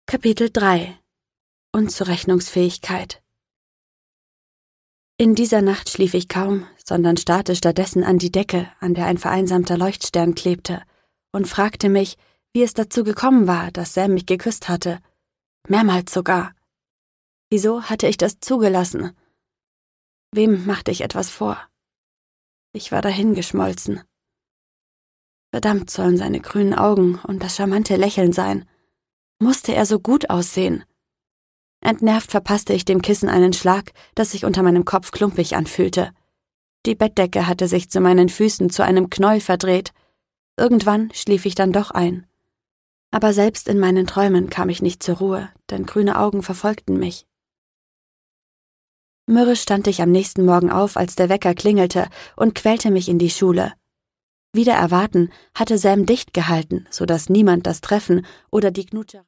Kapitel 3 Unzurechnungsfähigkeit. In dieser Nacht schlief ich kaum, sondern starrte stattdessen an die Decke, an der ein vereinsamter Leuchtstern klebte, und fragte mich, wie es dazu gekommen war, dass Sam mich geküsst hatte. Mehrmals sogar. Wieso hatte ich das zugelassen? Wem machte ich etwas vor? Ich war dahingeschmolzen. Verdammt sollen seine grünen Augen und das charmante Lächeln sein. Musste er so gut aussehen? Entnervt verpasste ich dem Kissen einen Schlag, das sich unter meinem Kopf klumpig anfühlte. Die Bettdecke hatte sich zu meinen Füßen zu einem Knäuel verdreht. Irgendwann schlief ich dann doch ein. Aber selbst in meinen Träumen kam ich nicht zur Ruhe, denn grüne Augen verfolgten mich. Mürrisch stand ich am nächsten Morgen auf, als der Wecker klingelte, und quälte mich in die Schule. Wider Erwarten hatte Sam dicht gehalten, so dass niemand das Treffen oder die Knutscherei